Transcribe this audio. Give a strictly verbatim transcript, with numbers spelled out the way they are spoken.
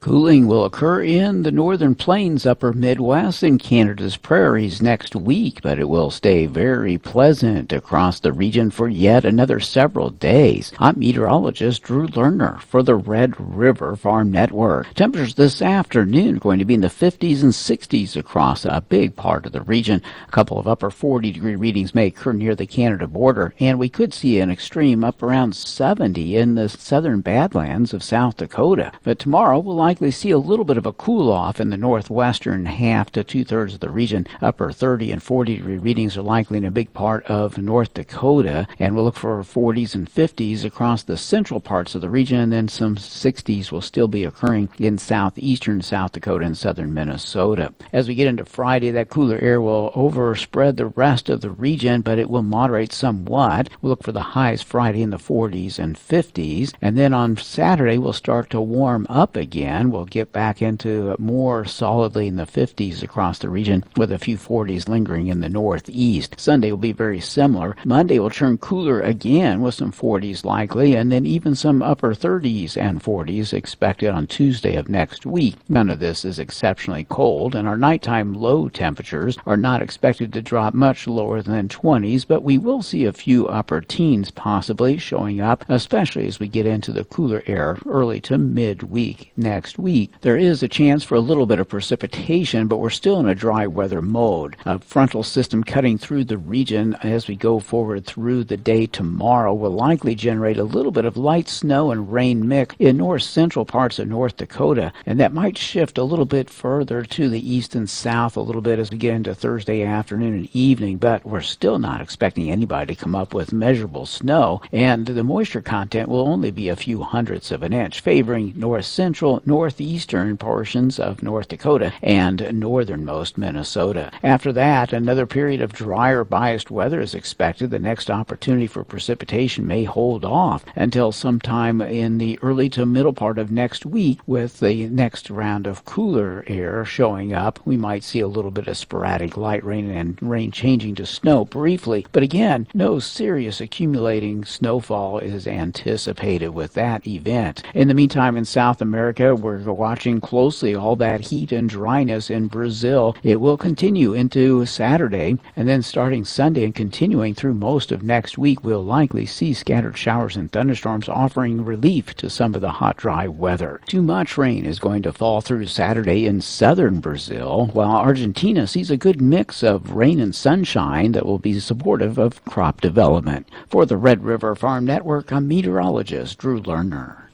Cooling will occur in the northern plains, upper Midwest, and Canada's prairies next week, but it will stay very pleasant across the region for yet another several days. I'm meteorologist Drew Lerner for the Red River Farm Network. Temperatures this afternoon are going to be in the fifties and sixties across a big part of the region. A couple of upper forty degree readings may occur near the Canada border, and we could see an extreme up around seventy in the southern Badlands of South Dakota. But tomorrow we'll likely see a little bit of a cool off in the northwestern half to two-thirds of the region. Upper thirty and forty degree readings are likely in a big part of North Dakota, and we'll look for forties and fifties across the central parts of the region, and then some sixties will still be occurring in southeastern South Dakota and southern Minnesota. As we get into Friday, that cooler air will overspread the rest of the region, but it will moderate somewhat. We'll look for the highs Friday in the forties and fifties, and then on Saturday we'll start to warm up again. We'll get back into more solidly in the fifties across the region, with a few forties lingering in the northeast. Sunday will be very similar. Monday will turn cooler again with some forties likely, and then even some upper thirties and forties expected on Tuesday of next week. None of this is exceptionally cold, and our nighttime low temperatures are not expected to drop much lower than twenties, but we will see a few upper teens possibly showing up, especially as we get into the cooler air early to midweek next week. There is a chance for a little bit of precipitation, but we're still in a dry weather mode. A frontal system cutting through the region as we go forward through the day tomorrow will likely generate a little bit of light snow and rain mix in north central parts of North Dakota, and that might shift a little bit further to the east and south a little bit as we get into Thursday afternoon and evening, but we're still not expecting anybody to come up with measurable snow, and the moisture content will only be a few hundredths of an inch, favoring north central, northeastern portions of North Dakota and northernmost Minnesota. After that, another period of drier biased weather is expected. The next opportunity for precipitation may hold off until sometime in the early to middle part of next week. With the next round of cooler air showing up, we might see a little bit of sporadic light rain and rain changing to snow briefly, but again, no serious accumulating snowfall is anticipated with that event. In the meantime, in South America, we're watching closely all that heat and dryness in Brazil. It will continue into Saturday, and then starting Sunday and continuing through most of next week, we'll likely see scattered showers and thunderstorms offering relief to some of the hot, dry weather. Too much rain is going to fall through Saturday in southern Brazil, while Argentina sees a good mix of rain and sunshine that will be supportive of crop development. For the Red River Farm Network, I'm meteorologist Drew Lerner.